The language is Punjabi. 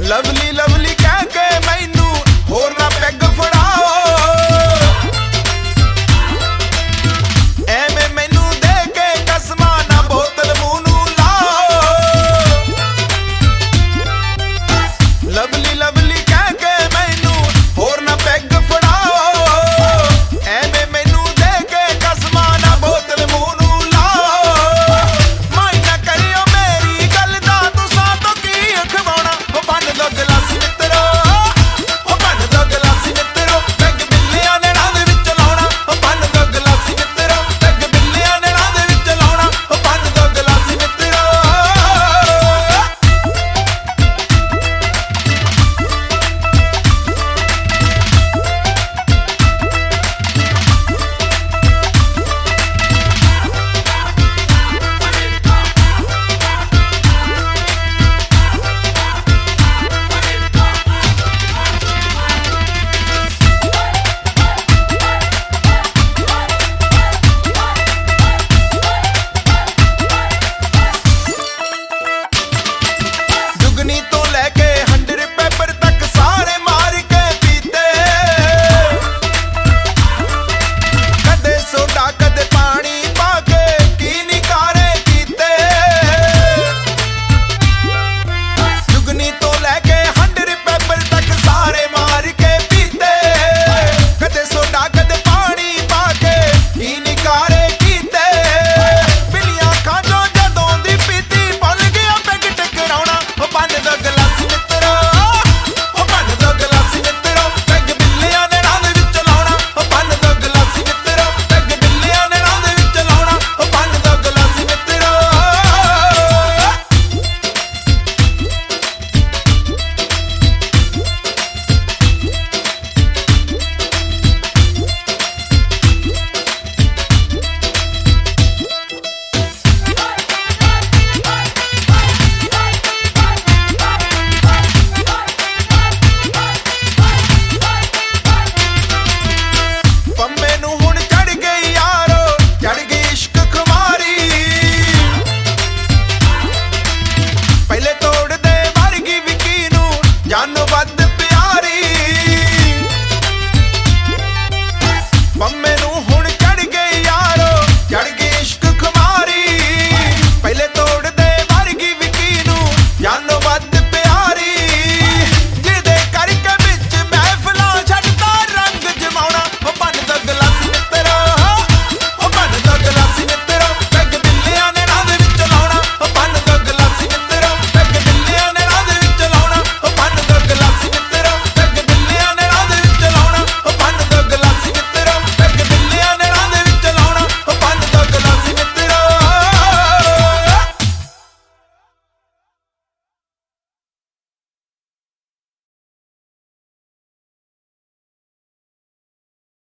ਲਵਲੀ ਲਵਲੀ ਕਹਿ ਕੇ ਮੈਨੂੰ ਹੋਰ ਨਾ ਪੈਗ ਫੜਾਓ ਐਵੇਂ ਮੈਨੂੰ ਦੇ ਕੇ ਕਸਮਾਂ ਨਾ ਬੋਤਲ ਮੂੰਹ ਨੂੰ ਲਾਓ ਲਵਲੀ ਲਵਲੀ ਕਹਿ ਕੇ ਮੈਨੂੰ ਹੋਰ ਨਾ ਪੈਗ ਫੜਾਓ ਐਵੇਂ ਮੈਨੂੰ ਦੇ ਕੇ ਕਸਮਾਂ ਨਾ ਬੋਤਲ ਮੂੰਹ ਨੂੰ ਲਾਓ ਮਾਈ ਨਾ ਕਰਿਓ ਮੇਰੀ ਗੱਲ ਦਾ ਤੁਸਾਂ ਤੋਂ ਕੀ ਅਖਵਾਉਣਾ ਉਹ ਬੰਨ ਦੋ ਗਲਾਸੀ ਮਿੱਤਰੋ ਉਹ ਬੰਨ ਦੋ ਗਲਾਸੀ ਮਿੱਤਰੋ ਪੈਗ ਬਿੱਲਿਆਂ ਨੈਣਾਂ ਦੇ ਵਿੱਚ ਲਾਉਣਾ ਉਹ ਬੰਨ ਦੋ ਗਲਾਸੀ ਮਿੱਤਰੋ ਪੈਗ ਬਿੱਲਿਆਂ ਨੈਣਾਂ ਦੇ ਵਿੱਚ ਲਾਉਣਾ ਉਹ ਬੰਨ ਦੋ ਗਲਾਸੀ ਮਿੱਤਰੋ ਜੁਗਨੀ ਤੋਂ ਲੈ ਕੇ 100 ਪੇਪਰ ਤੱਕ ਸਾਰੇ ਮਾਰ ਕੇ ਪੀਤੇ ਕਦੇ ਸੋਡਾ ਕਦੇ ਪਾਣੀ ਪਾ ਕੇ ਕੀ ਨਿਕਾਰੇ ਕੀਤੇ ਜੁਗਨੀ ਤੋਂ ਲੈ ਕੇ 100 ਪੇਪਰ ਤੱਕ ਸਾਰੇ ਮਾਰ ਕੇ ਪੀਤੇ ਕਦੇ ਸੋਡਾ ਕਦੇ ਪਾਣੀ ਪਾ ਕੇ ਕੀ ਨਿਕਾਰੇ ਕੀਤੇ ਬਿੱਲੀਆਂ ਖਾਂਜੋ ਜਦੋਂ ਦੀ ਪੀਤੀ ਭੁੱਲ ਗਿਆ ਪੈਗ ਟਕਰਾਉਣਾ ਉਹ ਬੰਨ ਦੋ ਗਲਾਸੀ ਮਿੱਤਰੋ ਉਹ ਬੰਨ ਦੋ ਗਲਾਸੀ ਮਿੱਤਰੋ ਪੈਗ ਬਿੱਲਿਆਂ ਨੈਣਾਂ ਦੇ ਵਿੱਚ ਲਾਉਣਾ ਉਹ ਬੰਨ ਦੋ ਗਲਾਸੀ ਮਿੱਤਰੋ ਪੈਗ ਬਿੱਲਿਆਂ ਨੈਣਾਂ ਦੇ ਵਿੱਚ ਲਾਉਣਾ ਉਹ ਬੰਨ ਦੋ ਗਲਾਸੀ ਮਿੱਤਰੋ ਪੰਮੇ ਨੂੰ ਹੁਣ ਚੜ ਗਈ ਯਾਰੋ ਚੜ ਗਈ ਇਸ਼ਕ ਖੁਮਾਰੀ ਪਹਿਲੇ ਤੋੜਦੇ ਵਰਗੀ ਵਿਕੀ ਨੂੰ ਜਾਨੋਂ ਵੱਧ